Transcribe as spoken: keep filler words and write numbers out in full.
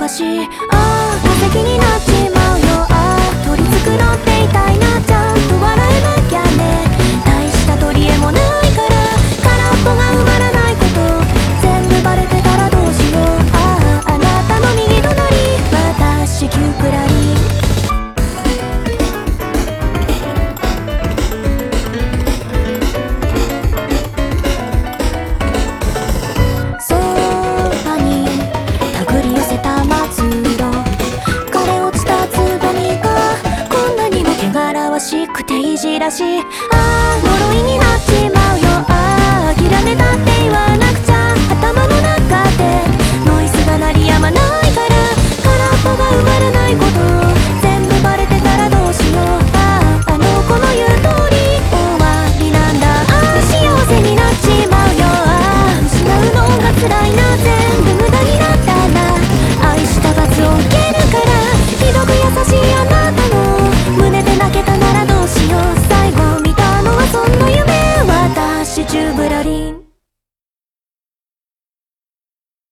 かし、ああ化石になっちまうよ。ああ取り繕っていたいな、ちゃんと笑えなきゃね。大した取り柄もないから空っぽが埋まらないこと全部バレてたらどうしよう。あああなたの右隣、私キュークラリ。そばに手繰り寄せた末路、枯れ落ちたつぼみがこんなにも汚らわしくていじらしい。ああ呪いになっちまうよ。ああ諦めたって